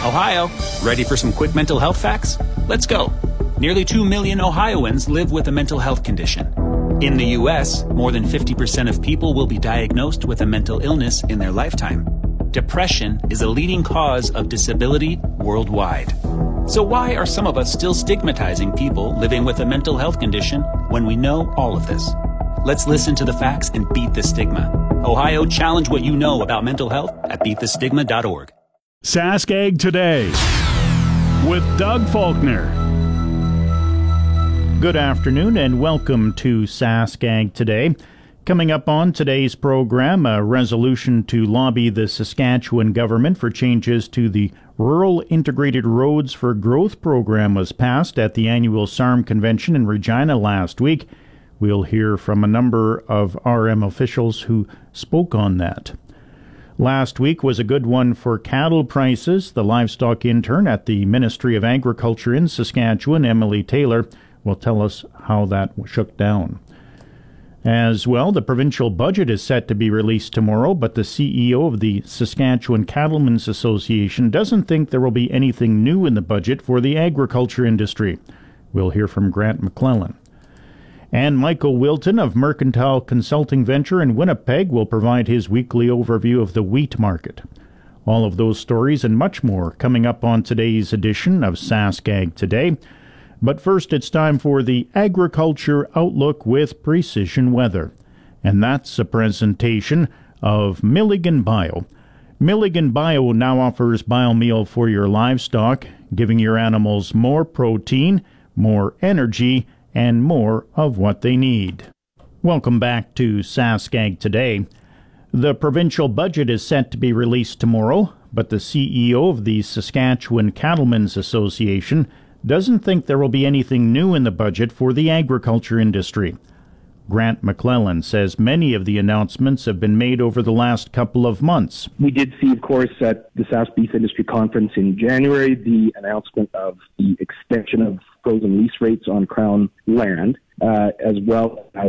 Ohio, ready for some quick mental health facts? Let's go. Nearly 2 million Ohioans live with a mental health condition. In the U.S., more than 50% of people will be diagnosed with a mental illness in their lifetime. Depression is a leading cause of disability worldwide. So why are some of us still stigmatizing people living with a mental health condition when we know all of this? Let's listen to the facts and beat the stigma. Ohio, challenge what you know about mental health at beatthestigma.org. Sask Today with Doug Faulkner. Good afternoon and welcome to Sask Today. Coming up on today's program, a resolution to lobby the Saskatchewan government for changes to the Rural Integrated Roads for Growth program was passed at the annual SARM convention in Regina last week. We'll hear from a number of RM officials who spoke on that. Last week was a good one for cattle prices. The livestock intern at the Ministry of Agriculture in Saskatchewan, Emily Taylor, will tell us how that shook down. As well, the provincial budget is set to be released tomorrow, but the CEO of the Saskatchewan Cattlemen's Association doesn't think there will be anything new in the budget for the agriculture industry. We'll hear from Grant McClellan. And Michael Wilton of Mercantile Consulting Venture in Winnipeg will provide his weekly overview of the wheat market. All of those stories and much more coming up on today's edition of Sask Today. But first, it's time for the Agriculture Outlook with Precision Weather. And that's a presentation of Milligan Bio. Milligan Bio now offers biomeal for your livestock, giving your animals more protein, more energy, and more of what they need. Welcome back to Sask Today. The provincial budget is set to be released tomorrow, but the CEO of the Saskatchewan Cattlemen's Association doesn't think there will be anything new in the budget for the agriculture industry. Grant McClellan says many of the announcements have been made over the last couple of months. We did see, of course, at the Sask Beef Industry Conference in January, the announcement of the extension of frozen lease rates on Crown land, as well as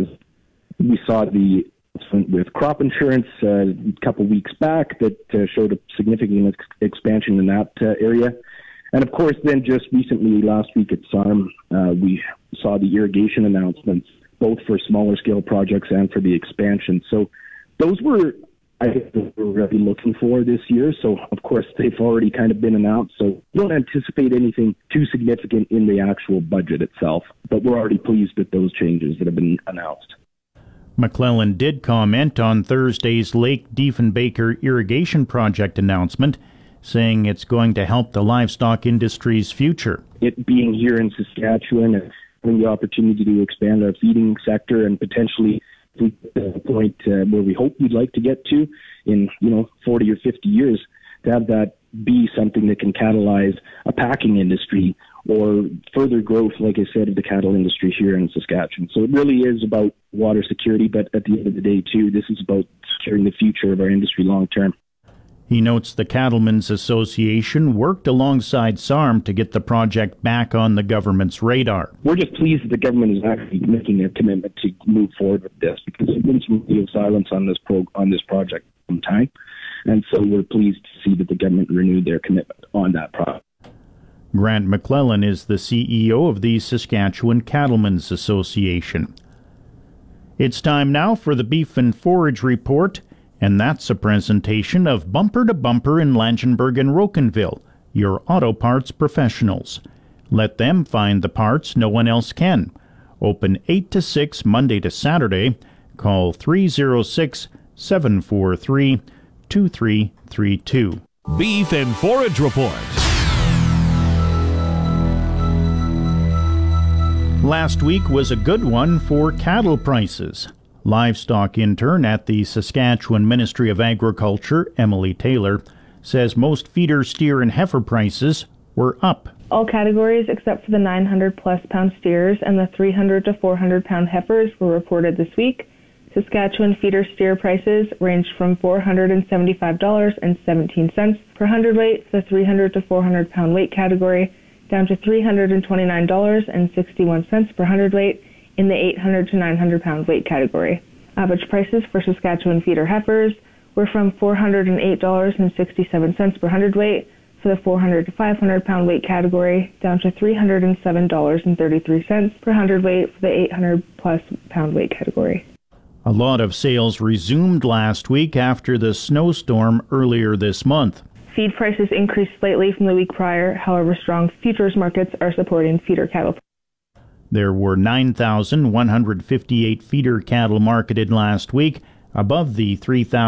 we saw the announcement with crop insurance a couple weeks back that showed a significant expansion in that area. And of course, then just recently, last week at SARM, we saw the irrigation announcements, both for smaller scale projects and for the expansion. So those were, I think, what we're really looking for this year. So of course, they've already kind of been announced. So we don't anticipate anything too significant in the actual budget itself, but we're already pleased with those changes that have been announced. McClellan did comment on Thursday's Lake Diefenbaker irrigation project announcement, saying it's going to help the livestock industry's future. It being here in Saskatchewan and having the opportunity to expand our feeding sector and potentially to the point where we hope we'd like to get to in 40 or 50 years, to have that be something that can catalyze a packing industry or further growth, like I said, of the cattle industry here in Saskatchewan. So it really is about water security, but at the end of the day, too, this is about securing the future of our industry long term. He notes the Cattlemen's Association worked alongside SARM to get the project back on the government's radar. We're just pleased that the government is actually making a commitment to move forward with this, because there's been some real silence on this project for some time. And so we're pleased to see that the government renewed their commitment on that project. Grant McClellan is the CEO of the Saskatchewan Cattlemen's Association. It's time now for the Beef and Forage Report. And that's a presentation of Bumper to Bumper in Langenburg and Rocanville, your auto parts professionals. Let them find the parts no one else can. Open 8 to 6 Monday to Saturday. Call 306-743-2332. Beef and Forage Report. Last week was a good one for cattle prices. Livestock intern at the Saskatchewan Ministry of Agriculture, Emily Taylor, says most feeder, steer, and heifer prices were up. All categories except for the 900-plus pound steers and the 300 to 400-pound heifers were reported this week. Saskatchewan feeder steer prices ranged from $475.17 per hundredweight for the 300 to 400-pound weight category, down to $329.61 per hundredweight in the 800 to 900-pound weight category. Average prices for Saskatchewan feeder heifers were from $408.67 per hundredweight for the 400 to 500 pound weight category, down to $307.33 per hundredweight for the 800 plus pound weight category. A lot of sales resumed last week after the snowstorm earlier this month. Feed prices increased slightly from the week prior. However, strong futures markets are supporting feeder cattle. There were 9,158 feeder cattle marketed last week, above the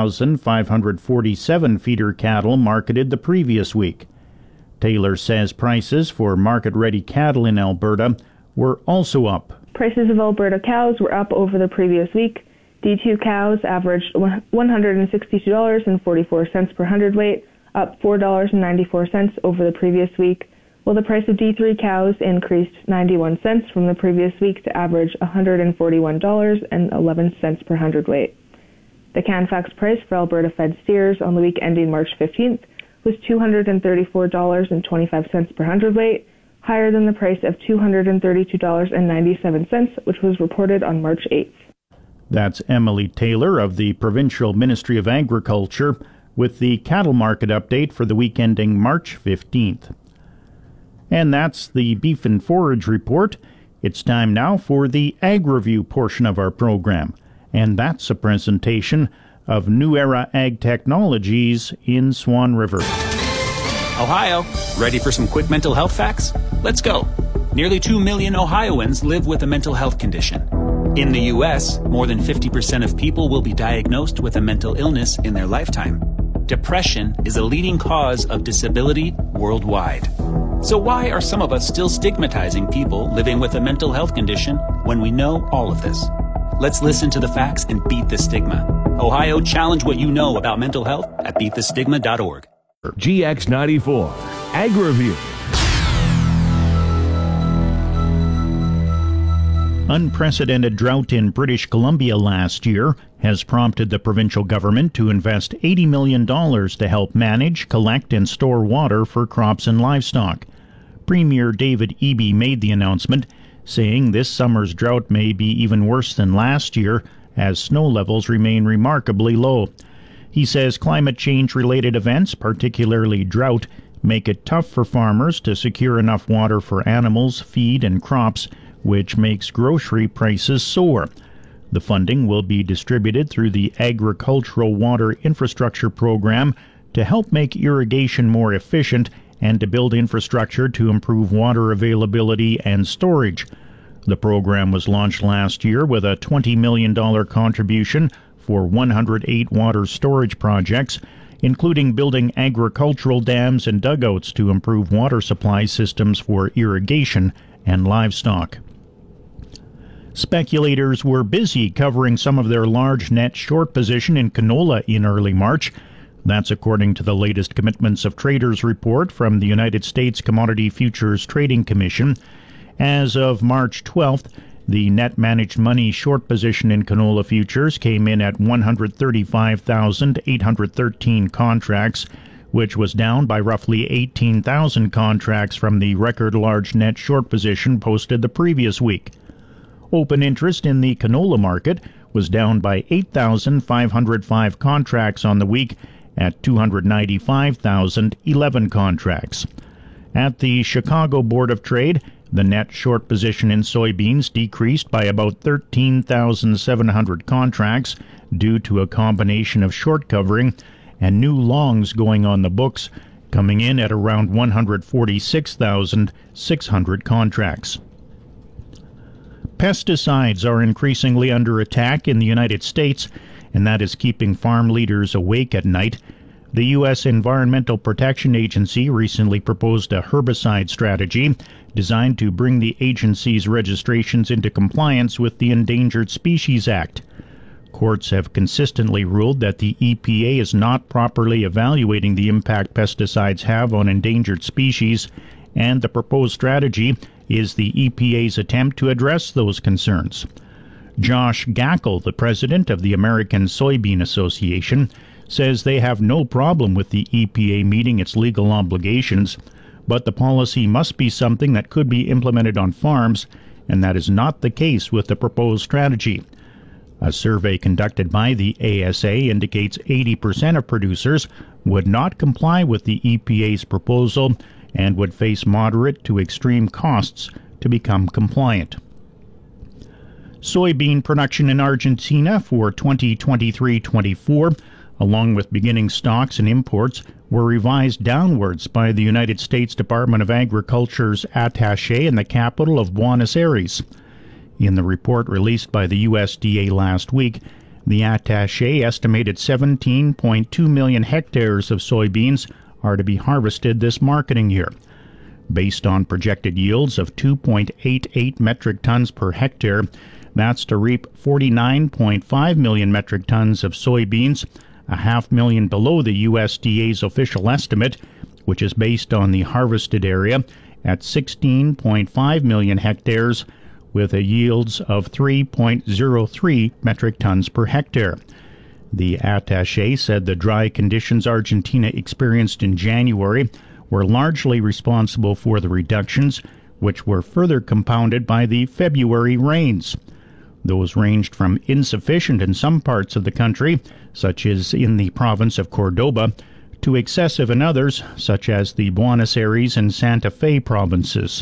3,547 feeder cattle marketed the previous week. Taylor says prices for market-ready cattle in Alberta were also up. Prices of Alberta cows were up over the previous week. D2 cows averaged $162.44 per hundredweight, up $4.94 over the previous week, while the price of D3 cows increased 91 cents from the previous week to average $141.11 per hundredweight. The Canfax price for Alberta fed steers on the week ending March 15th was $234.25 per hundredweight, higher than the price of $232.97, which was reported on March 8th. That's Emily Taylor of the Provincial Ministry of Agriculture with the cattle market update for the week ending March 15th. And that's the Beef and Forage Report. It's time now for the Ag Review portion of our program. And that's a presentation of New Era Ag Technologies in Swan River. Ohio, ready for some quick mental health facts? Let's go. Nearly 2 million Ohioans live with a mental health condition. In the U.S., more than 50% of people will be diagnosed with a mental illness in their lifetime. Depression is a leading cause of disability worldwide. So why are some of us still stigmatizing people living with a mental health condition when we know all of this? Let's listen to the facts and beat the stigma. Ohio, challenge what you know about mental health at beatthestigma.org. GX94 Ag Review. Unprecedented drought in British Columbia last year has prompted the provincial government to invest $80 million to help manage, collect, and store water for crops and livestock. Premier David Eby made the announcement, saying this summer's drought may be even worse than last year as snow levels remain remarkably low. He says climate change-related events, particularly drought, make it tough for farmers to secure enough water for animals, feed, and crops, which makes grocery prices soar. The funding will be distributed through the Agricultural Water Infrastructure Program to help make irrigation more efficient and to build infrastructure to improve water availability and storage. The program was launched last year with a $20 million contribution for 108 water storage projects, including building agricultural dams and dugouts to improve water supply systems for irrigation and livestock. Speculators were busy covering some of their large net short position in canola in early March. That's according to the latest Commitments of Traders report from the United States Commodity Futures Trading Commission. As of March 12th, the net managed money short position in canola futures came in at 135,813 contracts, which was down by roughly 18,000 contracts from the record large net short position posted the previous week. Open interest in the canola market was down by 8,505 contracts on the week at 295,011 contracts. At the Chicago Board of Trade, the net short position in soybeans decreased by about 13,700 contracts due to a combination of short covering and new longs going on the books, coming in at around 146,600 contracts. Pesticides are increasingly under attack in the United States, and that is keeping farm leaders awake at night. The U.S. Environmental Protection Agency recently proposed a herbicide strategy designed to bring the agency's registrations into compliance with the Endangered Species Act. Courts have consistently ruled that the EPA is not properly evaluating the impact pesticides have on endangered species, and the proposed strategy is the EPA's attempt to address those concerns. Josh Gackel, the president of the American Soybean Association, says they have no problem with the EPA meeting its legal obligations, but the policy must be something that could be implemented on farms, and that is not the case with the proposed strategy. A survey conducted by the ASA indicates 80% of producers would not comply with the EPA's proposal and would face moderate to extreme costs to become compliant. Soybean production in Argentina for 2023-24, along with beginning stocks and imports, were revised downwards by the United States Department of Agriculture's attaché in the capital of Buenos Aires. In the report released by the USDA last week, the attaché estimated 17.2 million hectares of soybeans are to be harvested this marketing year. Based on projected yields of 2.88 metric tons per hectare, that's to reap 49.5 million metric tons of soybeans, 500,000 below the USDA's official estimate, which is based on the harvested area at 16.5 million hectares, with a yields of 3.03 metric tons per hectare. The attaché said the dry conditions Argentina experienced in January were largely responsible for the reductions, which were further compounded by the February rains. Those ranged from insufficient in some parts of the country, such as in the province of Cordoba, to excessive in others, such as the Buenos Aires and Santa Fe provinces.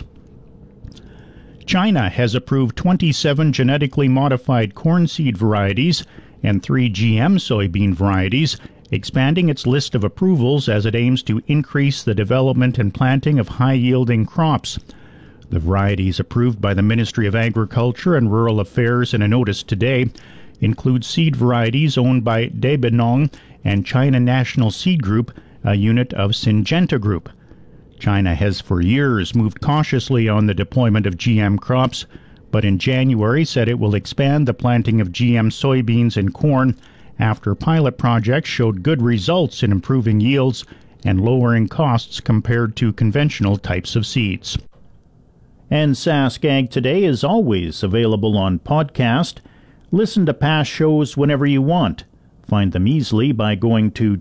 China has approved 27 genetically modified corn seed varieties and 3 GM soybean varieties, expanding its list of approvals as it aims to increase the development and planting of high-yielding crops. The varieties approved by the Ministry of Agriculture and Rural Affairs in a notice today include seed varieties owned by Debenong and China National Seed Group, a unit of Syngenta Group. China has for years moved cautiously on the deployment of GM crops, but in January said it will expand the planting of GM soybeans and corn after pilot projects showed good results in improving yields and lowering costs compared to conventional types of seeds. And SaskAg Today is always available on podcast. Listen to past shows whenever you want. Find them easily by going to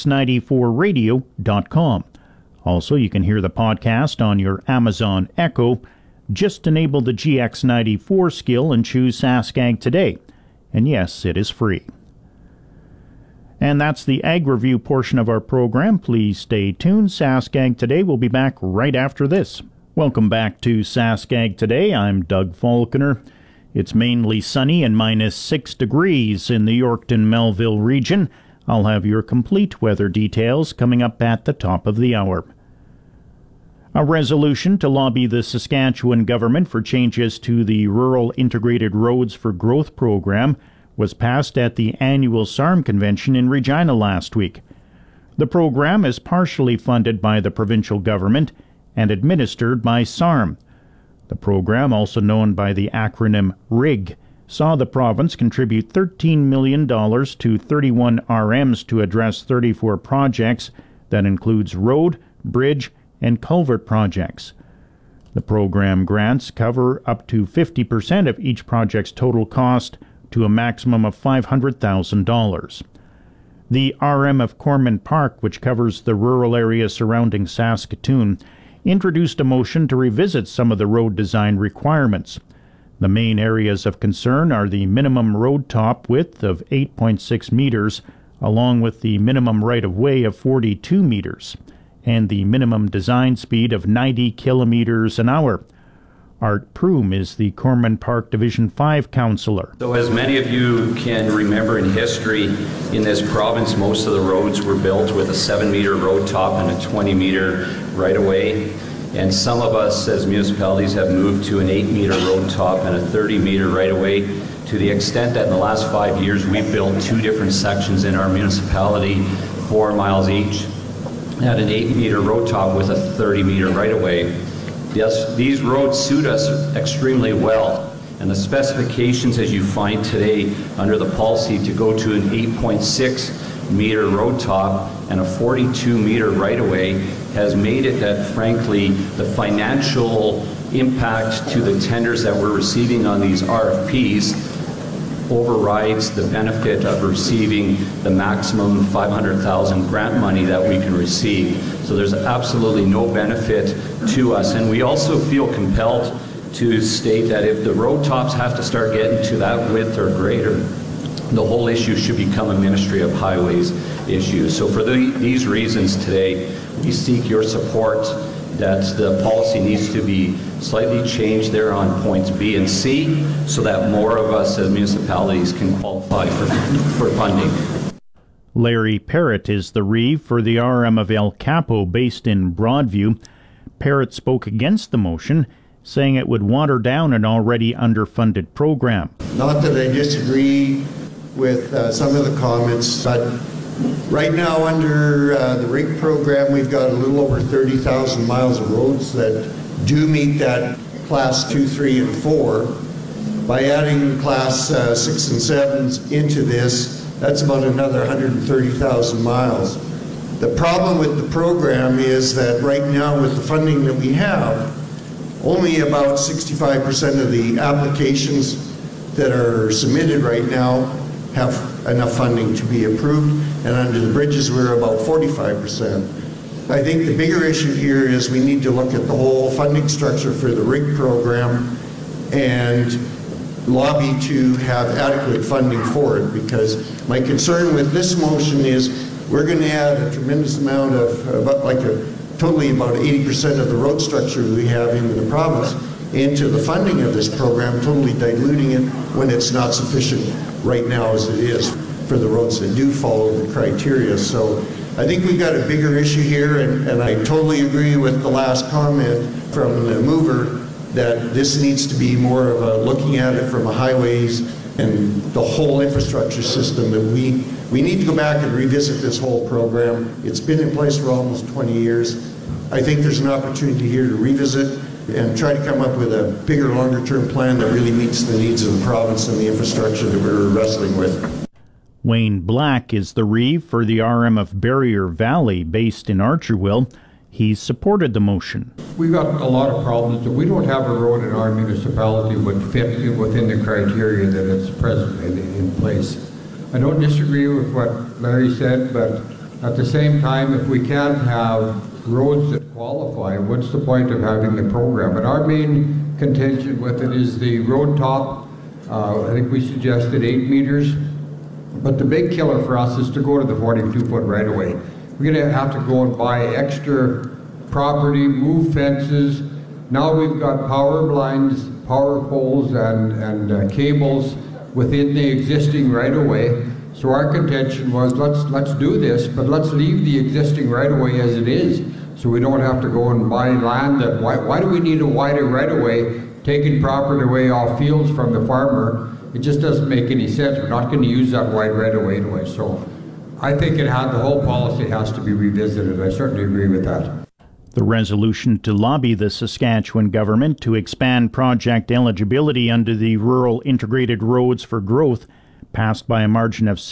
gx94radio.com. Also, you can hear the podcast on your Amazon Echo. Just enable the GX94 skill and choose SaskAg Today. And yes, it is free. And that's the Ag Review portion of our program. Please stay tuned. SaskAg Today will be back right after this. Welcome back to SaskAg Today. I'm Doug Falconer. It's mainly sunny and -6 degrees in the Yorkton-Melville region. I'll have your complete weather details coming up at the top of the hour. A resolution to lobby the Saskatchewan government for changes to the Rural Integrated Roads for Growth program was passed at the annual SARM convention in Regina last week. The program is partially funded by the provincial government and administered by SARM. The program, also known by the acronym RIG, saw the province contribute $13 million to 31 RMs to address 34 projects that includes road, bridge, and culvert projects. The program grants cover up to 50% of each project's total cost to a maximum of $500,000. The RM of Corman Park, which covers the rural area surrounding Saskatoon, introduced a motion to revisit some of the road design requirements. The main areas of concern are the minimum road top width of 8.6 meters, along with the minimum right-of-way of 42 meters, and the minimum design speed of 90 kilometers an hour. Art Proom is the Corman Park Division 5 councillor. So as many of you can remember in history, in this province, most of the roads were built with a 7-meter road top and a 20-meter right-of-way. And some of us as municipalities have moved to an 8-meter road top and a 30-meter right-of-way, to the extent that in the last 5 years we've built 2 different sections in our municipality, 4 miles each, at an 8-meter road top with a 30-meter right-of-way. Yes, these roads suit us extremely well, and the specifications as you find today under the policy to go to an 8.6 meter road top and a 42 meter right-of-way has made it that, frankly, the financial impact to the tenders that we're receiving on these RFPs overrides the benefit of receiving the maximum $500,000 grant money that we can receive. So there's absolutely no benefit to us. And we also feel compelled to state that if the road tops have to start getting to that width or greater, the whole issue should become a Ministry of Highways issues. So for these reasons today, we seek your support that the policy needs to be slightly changed there on points B and C so that more of us as municipalities can qualify for funding. Larry Parrott is the reeve for the RM of El Capo based in Broadview. Parrott spoke against the motion, saying it would water down an already underfunded program. Not that I disagree with some of the comments, but right now under the RIG program, we've got a little over 30,000 miles of roads that do meet that class 2, 3, and 4. By adding class 6 and 7s into this, that's about another 130,000 miles. The problem with the program is that right now with the funding that we have, only about 65% of the applications that are submitted right now have enough funding to be approved, and under the bridges we're about 45%. I think the bigger issue here is we need to look at the whole funding structure for the RIG program and lobby to have adequate funding for it, because my concern with this motion is we're going to add a tremendous amount of, totally about 80% of the road structure we have in the province into the funding of this program, totally diluting it when it's not sufficient right now as it is for the roads that do follow the criteria. So I think we've got a bigger issue here, and I totally agree with the last comment from the mover that this needs to be more of a looking at it from a highways and the whole infrastructure system, that we need to go back and revisit this whole program. It's been in place for almost 20 years. I think there's an opportunity here to revisit and try to come up with a bigger, longer-term plan that really meets the needs of the province and the infrastructure that we're wrestling with. Wayne Black is the reeve for the RM of Barrier Valley based in Archerville. He supported the motion. We've got a lot of problems. We don't have a road in our municipality that would fit within the criteria that is present in place. I don't disagree with what Larry said, but at the same time, if we can't have roads that qualify, what's the point of having the program? And our main contention with it is the road top. I think we suggested 8 meters, but the big killer for us is to go to the 42-foot right-of-way. We're going to have to go and buy extra property, move fences. Now we've got power blinds, power poles, and cables within the existing right-of-way. So our contention was, let's do this, but let's leave the existing right-of-way as it is, so we don't have to go and buy land. That why do we need a wider right-of-way, taking property away off fields from the farmer? It just doesn't make any sense. We're not going to use that wide right-of-way anyway. So I think the whole policy has to be revisited. I certainly agree with that. The resolution to lobby the Saskatchewan government to expand project eligibility under the Rural Integrated Roads for Growth passed by a margin of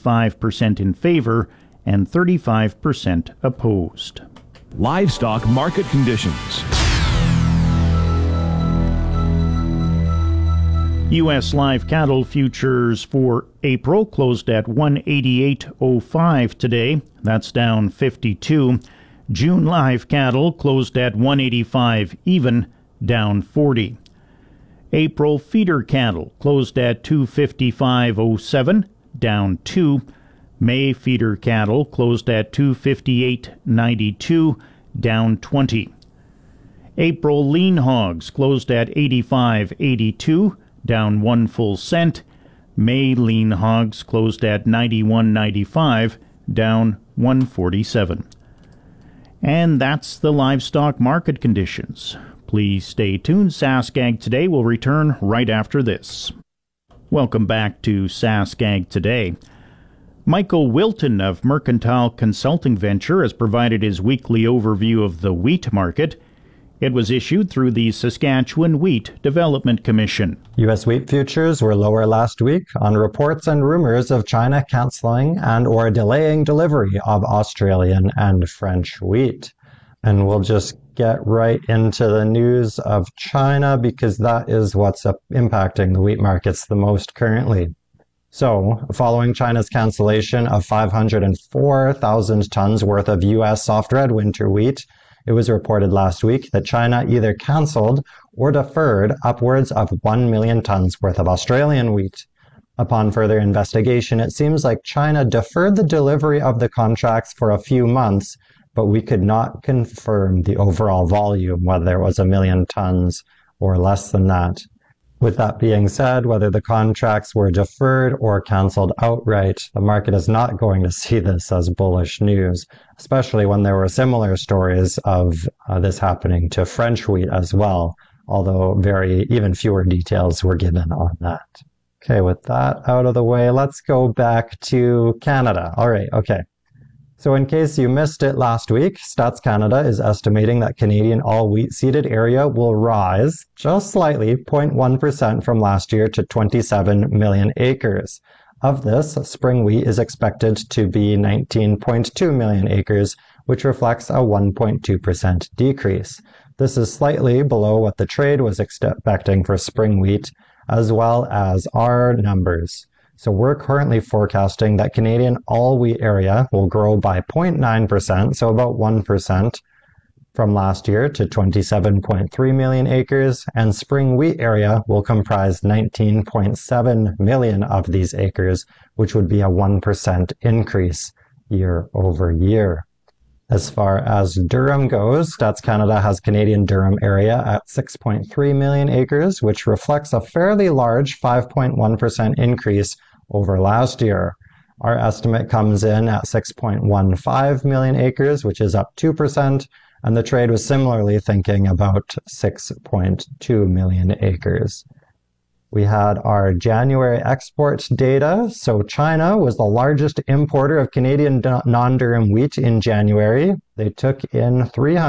65% in favour and 35% opposed. Livestock market conditions. U.S. live cattle futures for April closed at 188.05 today. That's down 52. June live cattle closed at 185 even, down 40. April feeder cattle closed at 255.07, down 2. May feeder cattle closed at 258.92, down 20. April lean hogs closed at 85.82, down 1 full cent. May lean hogs closed at 91.95, down 147. And that's the livestock market conditions. Please stay tuned. SaskAg Today will return right after this. Welcome back to SaskAg Today. Michael Wilton of Mercantile Consulting Venture has provided his weekly overview of the wheat market. It was issued through the Saskatchewan Wheat Development Commission. U.S. wheat futures were lower last week on reports and rumors of China cancelling and or delaying delivery of Australian and French wheat. And we'll just get right into the news of China because that is what's impacting the wheat markets the most currently. So, following China's cancellation of 504,000 tons worth of U.S. soft red winter wheat, it was reported last week that China either cancelled or deferred upwards of 1 million tons worth of Australian wheat. Upon further investigation, it seems like China deferred the delivery of the contracts for a few months, but we could not confirm the overall volume, whether it was 1 million tons or less than that. With that being said, whether the contracts were deferred or cancelled outright, the market is not going to see this as bullish news, especially when there were similar stories of this happening to French wheat as well, although even fewer details were given on that. Okay, with that out of the way, let's go back to Canada. All right, okay. So in case you missed it last week, Stats Canada is estimating that Canadian all-wheat seeded area will rise just slightly, 0.1% from last year to 27 million acres. Of this, spring wheat is expected to be 19.2 million acres, which reflects a 1.2% decrease. This is slightly below what the trade was expecting for spring wheat, as well as our numbers. So we're currently forecasting that Canadian all-wheat area will grow by 0.9%, so about 1% from last year to 27.3 million acres, and spring wheat area will comprise 19.7 million of these acres, which would be a 1% increase year over year. As far as durum goes, Stats Canada has Canadian durum area at 6.3 million acres, which reflects a fairly large 5.1% increase over last year. Our estimate comes in at 6.15 million acres, which is up 2%, and the trade was similarly thinking about 6.2 million acres. We had our January export data. So China was the largest importer of Canadian non-durum wheat in January. They took in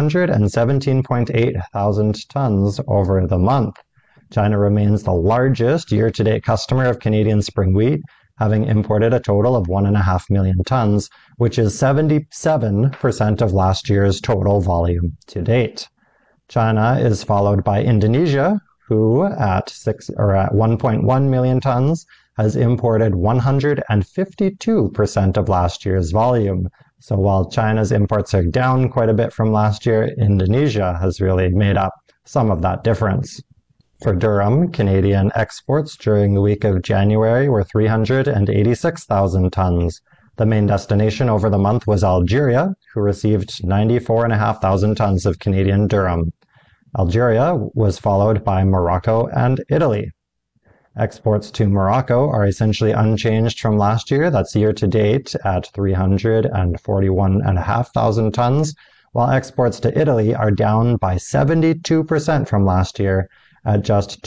317.8 thousand tons over the month. China remains the largest year-to-date customer of Canadian spring wheat, having imported a total of 1.5 million tons, which is 77% of last year's total volume to date. China is followed by Indonesia, who at 1.1 million tons has imported 152% of last year's volume. So while China's imports are down quite a bit from last year, Indonesia has really made up some of that difference. For durum, Canadian exports during the week of January were 386,000 tons. The main destination over the month was Algeria, who received 94,500 tons of Canadian durum. Algeria was followed by Morocco and Italy. Exports to Morocco are essentially unchanged from last year. That's year to date at 341,500 tons, while exports to Italy are down by 72% from last year at just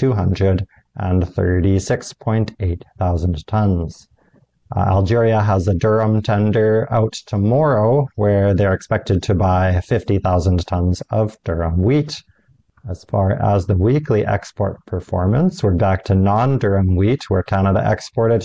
236.8 thousand tons. Algeria has a durum tender out tomorrow where they're expected to buy 50,000 tons of durum wheat. As far as the weekly export performance, we're back to non-durum wheat, where Canada exported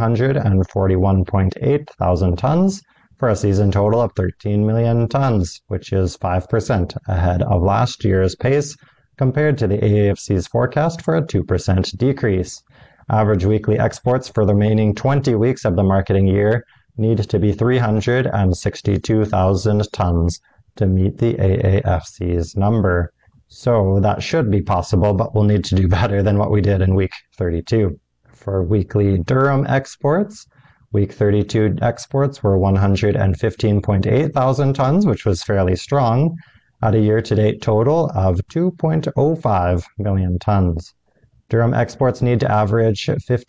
241.8 thousand tons for a season total of 13 million tons, which is 5% ahead of last year's pace, compared to the AAFC's forecast for a 2% decrease. Average weekly exports for the remaining 20 weeks of the marketing year need to be 362,000 tons to meet the AAFC's number. So that should be possible, but we'll need to do better than what we did in week 32. For weekly durum exports, week 32 exports were 115.8 thousand tons, which was fairly strong, at a year-to-date total of 2.05 million tons. Durum exports need to average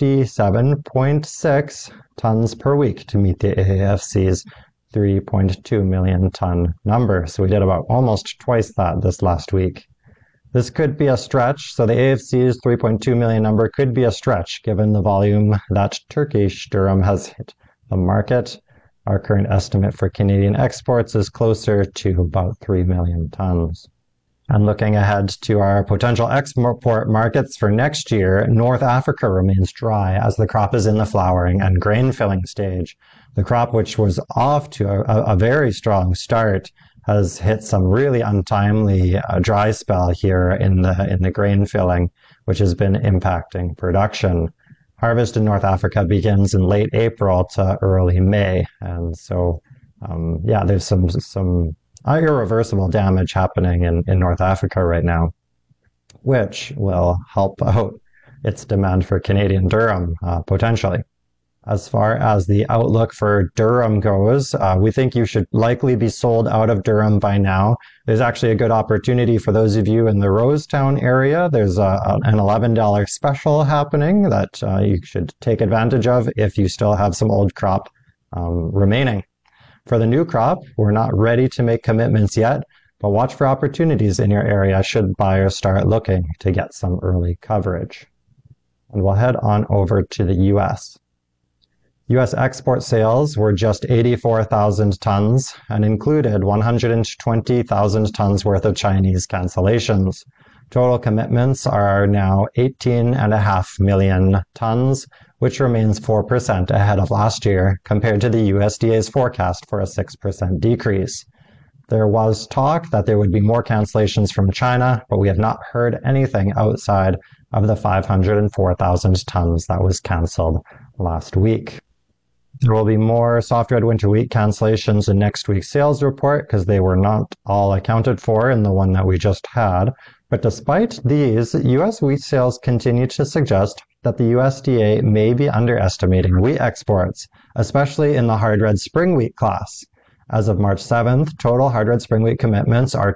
57.6 tons per week to meet the AAFC's 3.2 million ton number. So we did about almost twice that this last week. This could be a stretch. So the AAFC's 3.2 million number could be a stretch given the volume that Turkish durum has hit the market. Our current estimate for Canadian exports is closer to about 3 million tons. And looking ahead to our potential export markets for next year, North Africa remains dry as the crop is in the flowering and grain filling stage. The crop, which was off to a very strong start, has hit some really untimely dry spell here in the grain filling, which has been impacting production. Harvest in North Africa begins in late April to early May, and so there's some irreversible damage happening in North Africa right now, which will help out its demand for Canadian durum, potentially. As far as the outlook for durum goes, we think you should likely be sold out of durum by now. There's actually a good opportunity for those of you in the Rosetown area. There's an $11 special happening that you should take advantage of if you still have some old crop remaining. For the new crop, we're not ready to make commitments yet, but watch for opportunities in your area should buyers start looking to get some early coverage. And we'll head on over to the U.S. U.S. export sales were just 84,000 tons and included 120,000 tons worth of Chinese cancellations. Total commitments are now 18.5 million tons, which remains 4% ahead of last year compared to the USDA's forecast for a 6% decrease. There was talk that there would be more cancellations from China, but we have not heard anything outside of the 504,000 tons that was canceled last week. There will be more soft red winter wheat cancellations in next week's sales report because they were not all accounted for in the one that we just had. But despite these, U.S. wheat sales continue to suggest that the USDA may be underestimating wheat exports, especially in the hard red spring wheat class. As of March 7th, total hard red spring wheat commitments are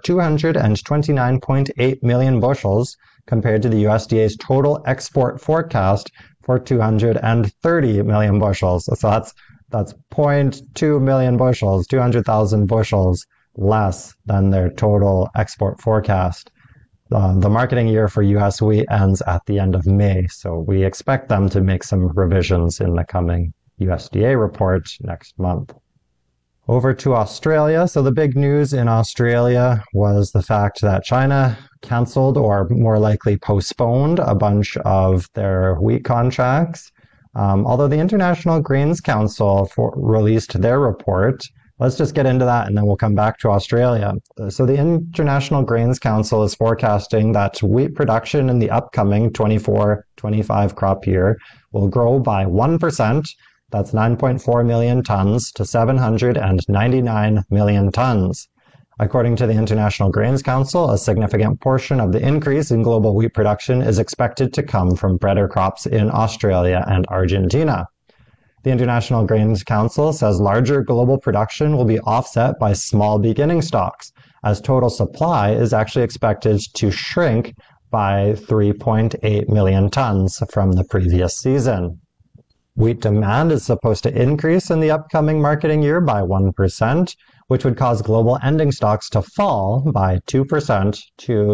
229.8 million bushels compared to the USDA's total export forecast for 230 million bushels. So that's 0.2 million bushels, 200,000 bushels less than their total export forecast. The marketing year for U.S. wheat ends at the end of May, so we expect them to make some revisions in the coming USDA report next month. Over to Australia. So the big news in Australia was the fact that China canceled, or more likely postponed, a bunch of their wheat contracts. Although the International Grains Council released their report. Let's just get into that and then we'll come back to Australia. So the International Grains Council is forecasting that wheat production in the upcoming 24-25 crop year will grow by 1%. That's 9.4 million tons to 799 million tons. According to the International Grains Council, a significant portion of the increase in global wheat production is expected to come from breeder crops in Australia and Argentina. The International Grains Council says larger global production will be offset by small beginning stocks, as total supply is actually expected to shrink by 3.8 million tons from the previous season. Wheat demand is supposed to increase in the upcoming marketing year by 1%, which would cause global ending stocks to fall by 2% to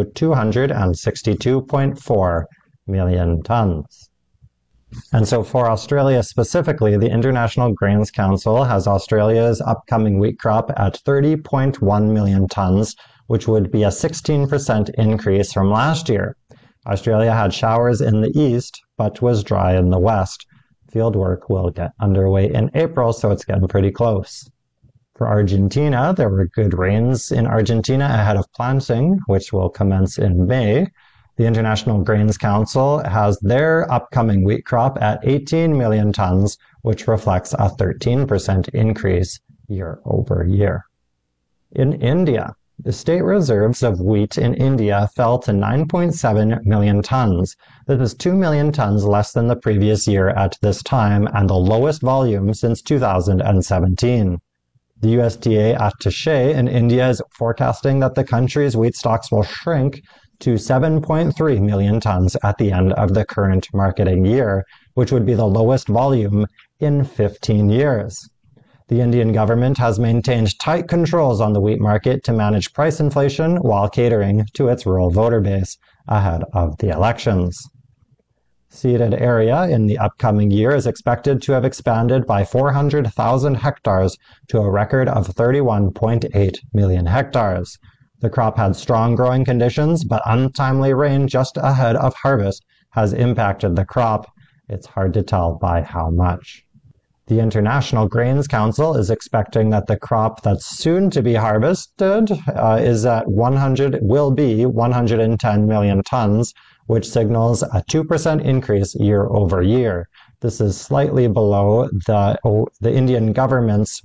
262.4 million tons. And so for Australia specifically, the International Grains Council has Australia's upcoming wheat crop at 30.1 million tons, which would be a 16% increase from last year. Australia had showers in the east, but was dry in the west. Fieldwork will get underway in April, so it's getting pretty close. For Argentina, there were good rains in Argentina ahead of planting, which will commence in May. The International Grains Council has their upcoming wheat crop at 18 million tons, which reflects a 13% increase year over year. In India, the state reserves of wheat in India fell to 9.7 million tons. This is 2 million tons less than the previous year at this time and the lowest volume since 2017. The USDA attaché in India is forecasting that the country's wheat stocks will shrink to 7.3 million tons at the end of the current marketing year, which would be the lowest volume in 15 years. The Indian government has maintained tight controls on the wheat market to manage price inflation while catering to its rural voter base ahead of the elections. Seeded area in the upcoming year is expected to have expanded by 400,000 hectares to a record of 31.8 million hectares. The crop had strong growing conditions, but untimely rain just ahead of harvest has impacted the crop. It's hard to tell by how much. The International Grains Council is expecting that the crop that's soon to be harvested will be 110 million tons, which signals a 2% increase year over year. This is slightly below the Indian government's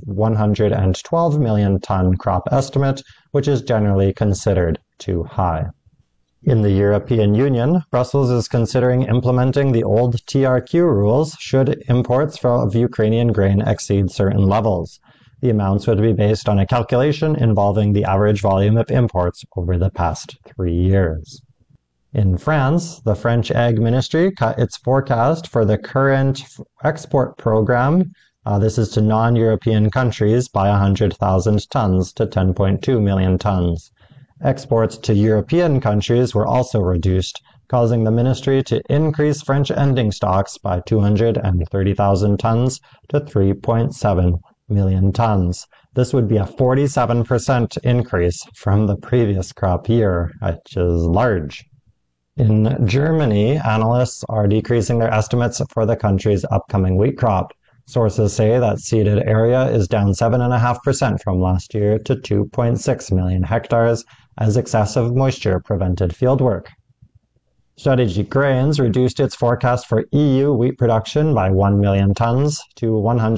112 million ton crop estimate, which is generally considered too high. In the European Union, Brussels is considering implementing the old TRQ rules should imports of Ukrainian grain exceed certain levels. The amounts would be based on a calculation involving the average volume of imports over the past 3 years. In France, the French Ag Ministry cut its forecast for the current export program, this is to non-European countries, by 100,000 tons to 10.2 million tons. Exports to European countries were also reduced, causing the ministry to increase French ending stocks by 230,000 tons to 3.7 million tons. This would be a 47% increase from the previous crop year, which is large. In Germany, analysts are decreasing their estimates for the country's upcoming wheat crop. Sources say that seeded area is down 7.5% from last year to 2.6 million hectares, as excessive moisture prevented fieldwork. Strategic Grains reduced its forecast for EU wheat production by 1 million tons to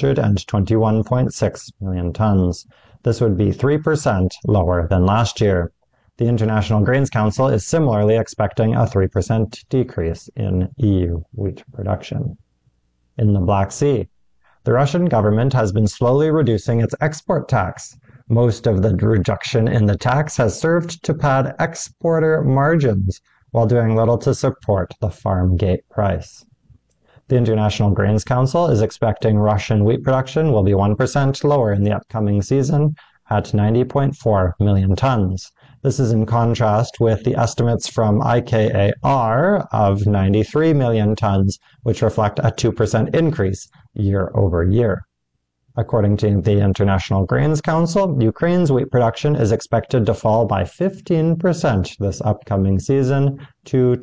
121.6 million tons. This would be 3% lower than last year. The International Grains Council is similarly expecting a 3% decrease in EU wheat production. In the Black Sea, the Russian government has been slowly reducing its export tax. Most of the reduction in the tax has served to pad exporter margins while doing little to support the farm gate price. The International Grains Council is expecting Russian wheat production will be 1% lower in the upcoming season at 90.4 million tons. This is in contrast with the estimates from IKAR of 93 million tons, which reflect a 2% increase year over year. According to the International Grains Council, Ukraine's wheat production is expected to fall by 15% this upcoming season to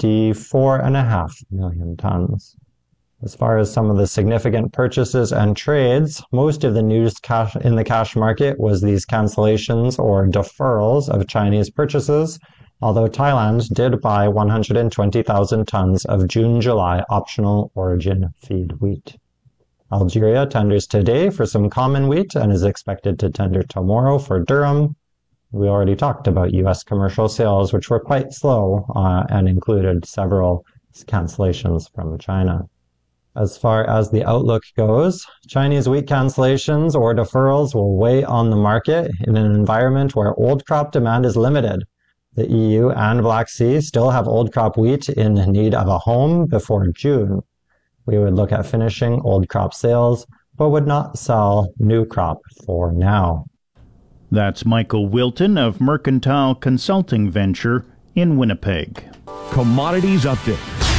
24.5 million tons. As far as some of the significant purchases and trades, most of the news in the cash market was these cancellations or deferrals of Chinese purchases, although Thailand did buy 120,000 tons of June-July optional origin feed wheat. Algeria tenders today for some common wheat and is expected to tender tomorrow for durum. We already talked about U.S. commercial sales, which were quite slow and included several cancellations from China. As far as the outlook goes, Chinese wheat cancellations or deferrals will weigh on the market in an environment where old crop demand is limited. The EU and Black Sea still have old crop wheat in need of a home before June. We would look at finishing old crop sales, but would not sell new crop for now. That's Michael Wilton of Mercantile Consulting Venture in Winnipeg. Commodities Update.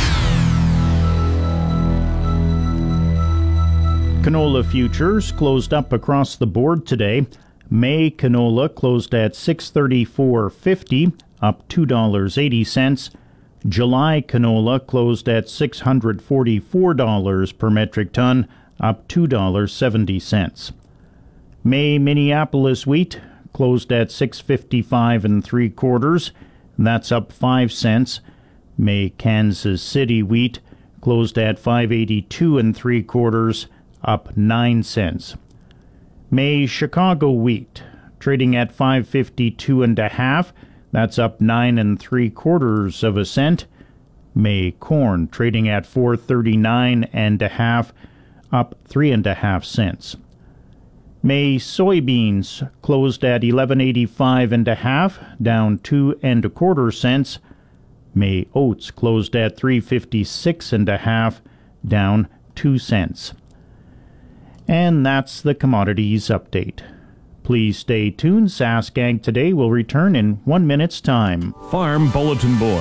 Canola futures closed up across the board today. May canola closed at $634.50, up $2.80. July canola closed at $644 per metric ton, up $2.70. May Minneapolis wheat closed at $655 3/4, that's up 5 cents. May Kansas City wheat closed at $582 3/4, up 9 cents. May Chicago wheat trading at $552 1/2, that's up 9 3/4 cents. May corn trading at $439 1/2, up 3 1/2 cents. May soybeans closed at $11.85 1/2, down 2 1/4 cents. May oats closed at $356 1/2, down 2 cents. And that's the commodities update. Please stay tuned. Sask Ag Today will return in 1 minute's time. Farm Bulletin Board.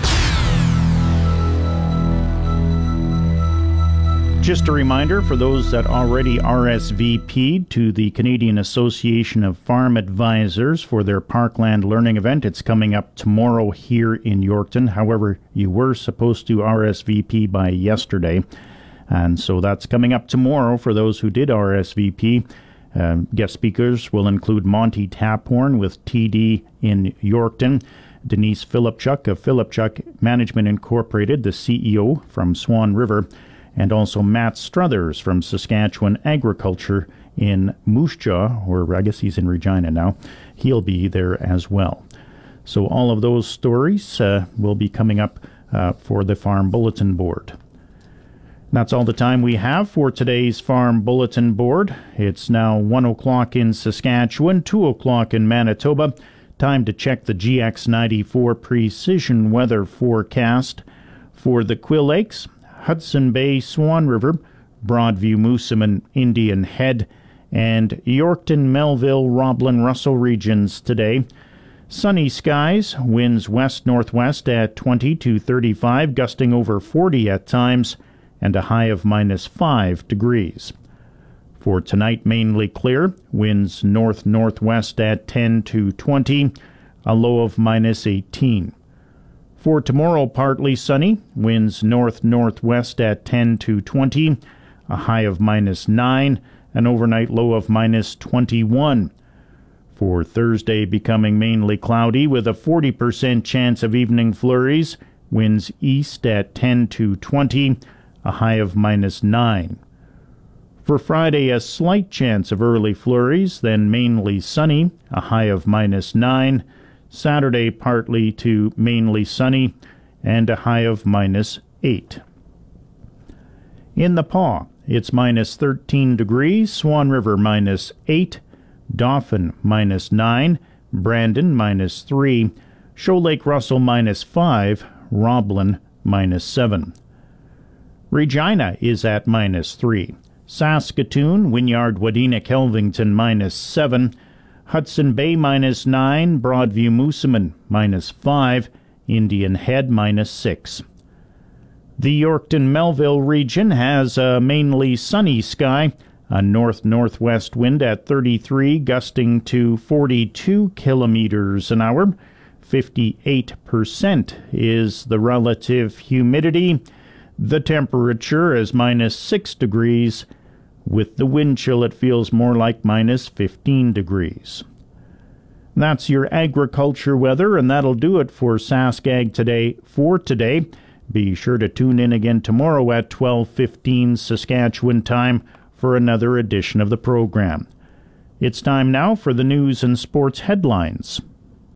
Just a reminder for those that already RSVP'd to the Canadian Association of Farm Advisors for their Parkland Learning event. It's coming up tomorrow here in Yorkton. However, you were supposed to RSVP by yesterday. And so that's coming up tomorrow for those who did RSVP. Guest speakers will include Monty Taphorn with TD in Yorkton, Denise Philipchuk of Philipchuk Management Incorporated, the CEO from Swan River, and also Matt Struthers from Saskatchewan Agriculture in Moose Jaw, or I guess he's in Regina now. He'll be there as well. So all of those stories will be coming up for the Farm Bulletin Board. That's all the time we have for today's Farm Bulletin Board. It's now 1 o'clock in Saskatchewan, 2 o'clock in Manitoba. Time to check the GX94 precision weather forecast for the Quill Lakes, Hudson Bay, Swan River, Broadview, Moosomin, Indian Head, and Yorkton, Melville, Roblin, Russell regions today. Sunny skies, winds west-northwest at 20 to 35, gusting over 40 at times, and a high of -5 degrees. For tonight, mainly clear, winds north-northwest at 10 to 20, a low of -18. For tomorrow, partly sunny, winds north-northwest at 10 to 20, a high of -9, an overnight low of -21. For Thursday, becoming mainly cloudy with a 40% chance of evening flurries, winds east at 10 to 20, a high of -9. For Friday, a slight chance of early flurries, then mainly sunny, a high of -9. Saturday, partly to mainly sunny, and a high of -8. In the Paw, it's -13 degrees, Swan River -8, Dauphin -9, Brandon -3, Shoal Lake Russell -5, Roblin -7. Regina is at -3. Saskatoon, Wynyard, Wadena, Kelvington -7, Hudson Bay -9, Broadview, Moosomin -5, Indian Head -6. The Yorkton Melville region has a mainly sunny sky, a north-northwest wind at 33, gusting to 42 kilometers an hour. 58% is the relative humidity. The temperature is -6 degrees. With the wind chill, it feels more like -15 degrees. That's your agriculture weather, and that'll do it for SaskAg Today for today. Be sure to tune in again tomorrow at 12:15 Saskatchewan time for another edition of the program. It's time now for the news and sports headlines.